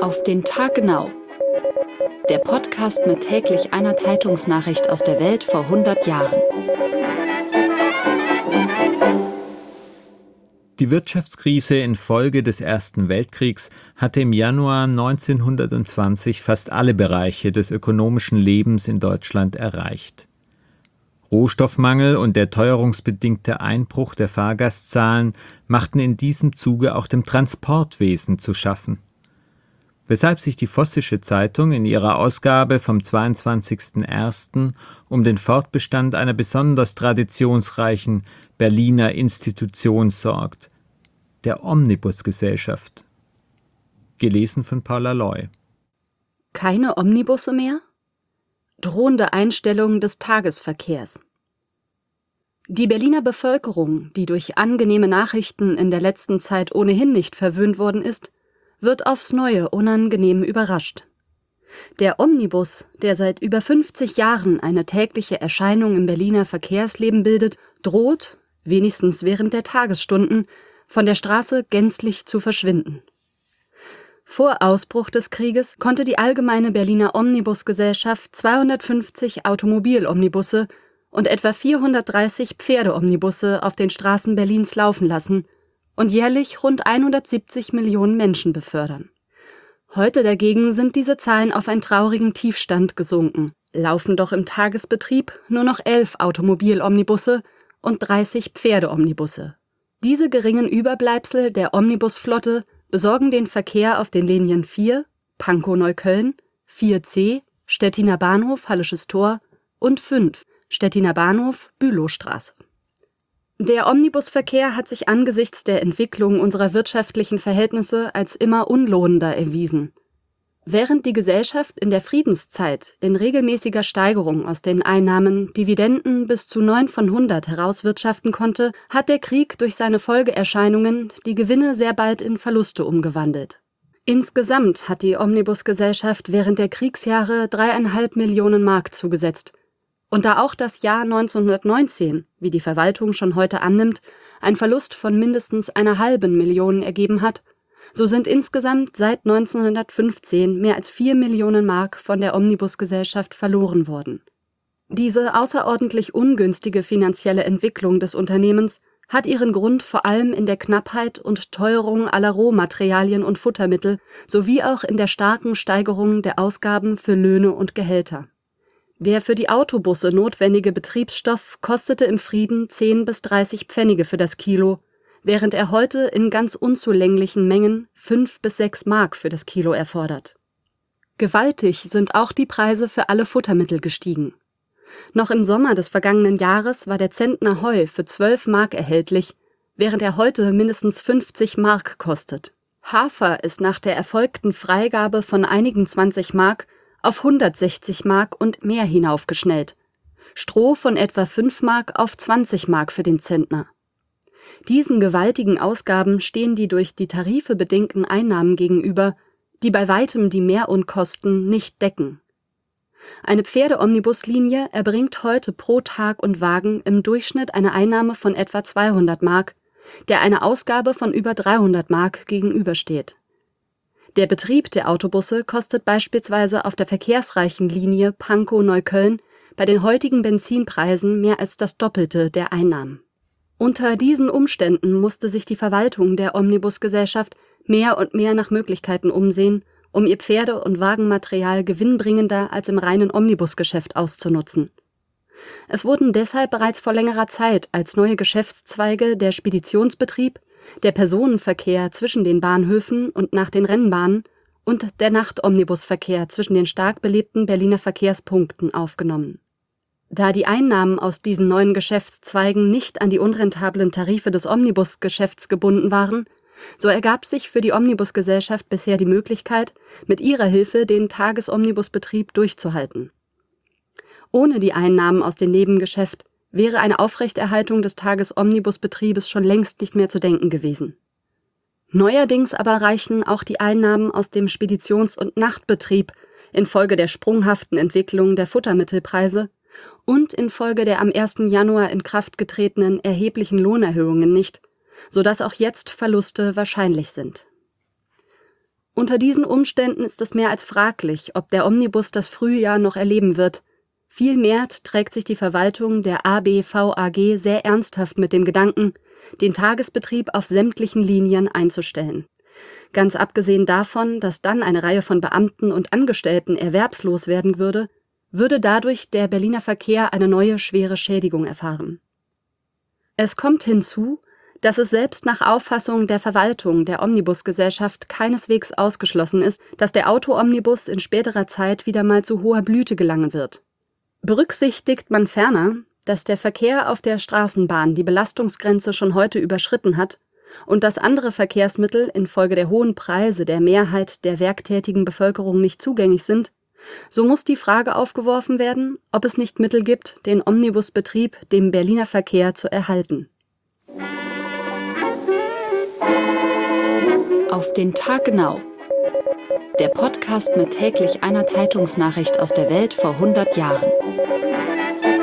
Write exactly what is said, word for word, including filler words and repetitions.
Auf den Tag genau. Der Podcast mit täglich einer Zeitungsnachricht aus der Welt vor hundert Jahren. Die Wirtschaftskrise infolge des Ersten Weltkriegs hatte im Januar neunzehnhundertzwanzig fast alle Bereiche des ökonomischen Lebens in Deutschland erreicht. Rohstoffmangel und der teuerungsbedingte Einbruch der Fahrgastzahlen machten in diesem Zuge auch dem Transportwesen zu schaffen. Weshalb sich die Vossische Zeitung in ihrer Ausgabe vom zweiundzwanzigsten ersten um den Fortbestand einer besonders traditionsreichen Berliner Institution sorgt, der Omnibusgesellschaft. Gelesen von Paula Loy. Keine Omnibusse mehr? Drohende Einstellung des Tagesverkehrs. Die Berliner Bevölkerung, die durch angenehme Nachrichten in der letzten Zeit ohnehin nicht verwöhnt worden ist, wird aufs Neue unangenehm überrascht. Der Omnibus, der seit über fünfzig Jahren eine tägliche Erscheinung im Berliner Verkehrsleben bildet, droht, wenigstens während der Tagesstunden, von der Straße gänzlich zu verschwinden. Vor Ausbruch des Krieges konnte die Allgemeine Berliner Omnibusgesellschaft zweihundertfünfzig Automobil-Omnibusse und etwa vierhundertdreißig Pferde-Omnibusse auf den Straßen Berlins laufen lassen und jährlich rund hundertsiebzig Millionen Menschen befördern. Heute dagegen sind diese Zahlen auf einen traurigen Tiefstand gesunken, laufen doch im Tagesbetrieb nur noch elf Automobil-Omnibusse und dreißig Pferde-Omnibusse. Diese geringen Überbleibsel der Omnibusflotte besorgen den Verkehr auf den Linien vier, Pankow-Neukölln, vier C, Stettiner Bahnhof, Hallisches Tor und fünf, Stettiner Bahnhof, Bülowstraße. Der Omnibusverkehr hat sich angesichts der Entwicklung unserer wirtschaftlichen Verhältnisse als immer unlohnender erwiesen. Während die Gesellschaft in der Friedenszeit in regelmäßiger Steigerung aus den Einnahmen Dividenden bis zu neun von hundert herauswirtschaften konnte, hat der Krieg durch seine Folgeerscheinungen die Gewinne sehr bald in Verluste umgewandelt. Insgesamt hat die Omnibusgesellschaft während der Kriegsjahre dreieinhalb Millionen Mark zugesetzt. Und da auch das Jahr neunzehnhundertneunzehn, wie die Verwaltung schon heute annimmt, ein Verlust von mindestens einer halben Million ergeben hat, so sind insgesamt seit neunzehnhundertfünfzehn mehr als vier Millionen Mark von der Omnibusgesellschaft verloren worden. Diese außerordentlich ungünstige finanzielle Entwicklung des Unternehmens hat ihren Grund vor allem in der Knappheit und Teuerung aller Rohmaterialien und Futtermittel sowie auch in der starken Steigerung der Ausgaben für Löhne und Gehälter. Der für die Autobusse notwendige Betriebsstoff kostete im Frieden zehn bis dreißig Pfennige für das Kilo, während er heute in ganz unzulänglichen Mengen fünf bis sechs Mark für das Kilo erfordert. Gewaltig sind auch die Preise für alle Futtermittel gestiegen. Noch im Sommer des vergangenen Jahres war der Zentner Heu für zwölf Mark erhältlich, während er heute mindestens fünfzig Mark kostet. Hafer ist nach der erfolgten Freigabe von einigen zwanzig Mark auf hundertsechzig Mark und mehr hinaufgeschnellt. Stroh von etwa fünf Mark auf zwanzig Mark für den Zentner. Diesen gewaltigen Ausgaben stehen die durch die Tarife bedingten Einnahmen gegenüber, die bei weitem die Mehrunkosten nicht decken. Eine Pferde-Omnibuslinie erbringt heute pro Tag und Wagen im Durchschnitt eine Einnahme von etwa zweihundert Mark, der eine Ausgabe von über dreihundert Mark gegenübersteht. Der Betrieb der Autobusse kostet beispielsweise auf der verkehrsreichen Linie Pankow-Neukölln bei den heutigen Benzinpreisen mehr als das Doppelte der Einnahmen. Unter diesen Umständen musste sich die Verwaltung der Omnibusgesellschaft mehr und mehr nach Möglichkeiten umsehen, um ihr Pferde- und Wagenmaterial gewinnbringender als im reinen Omnibusgeschäft auszunutzen. Es wurden deshalb bereits vor längerer Zeit als neue Geschäftszweige der Speditionsbetrieb, der Personenverkehr zwischen den Bahnhöfen und nach den Rennbahnen und der Nachtomnibusverkehr zwischen den stark belebten Berliner Verkehrspunkten aufgenommen. Da die Einnahmen aus diesen neuen Geschäftszweigen nicht an die unrentablen Tarife des Omnibusgeschäfts gebunden waren, so ergab sich für die Omnibusgesellschaft bisher die Möglichkeit, mit ihrer Hilfe den Tagesomnibusbetrieb durchzuhalten. Ohne die Einnahmen aus dem Nebengeschäft wäre eine Aufrechterhaltung des Tagesomnibusbetriebes schon längst nicht mehr zu denken gewesen. Neuerdings aber reichen auch die Einnahmen aus dem Speditions- und Nachtbetrieb infolge der sprunghaften Entwicklung der Futtermittelpreise und infolge der am ersten Januar in Kraft getretenen erheblichen Lohnerhöhungen nicht, sodass auch jetzt Verluste wahrscheinlich sind. Unter diesen Umständen ist es mehr als fraglich, ob der Omnibus das Frühjahr noch erleben wird. Vielmehr trägt sich die Verwaltung der A B V A G sehr ernsthaft mit dem Gedanken, den Tagesbetrieb auf sämtlichen Linien einzustellen. Ganz abgesehen davon, dass dann eine Reihe von Beamten und Angestellten erwerbslos werden würde, würde dadurch der Berliner Verkehr eine neue schwere Schädigung erfahren. Es kommt hinzu, dass es selbst nach Auffassung der Verwaltung der Omnibusgesellschaft keineswegs ausgeschlossen ist, dass der Auto-Omnibus in späterer Zeit wieder mal zu hoher Blüte gelangen wird. Berücksichtigt man ferner, dass der Verkehr auf der Straßenbahn die Belastungsgrenze schon heute überschritten hat und dass andere Verkehrsmittel infolge der hohen Preise der Mehrheit der werktätigen Bevölkerung nicht zugänglich sind, so muss die Frage aufgeworfen werden, ob es nicht Mittel gibt, den Omnibusbetrieb dem Berliner Verkehr zu erhalten. Auf den Tag genau. Der Podcast mit täglich einer Zeitungsnachricht aus der Welt vor hundert Jahren.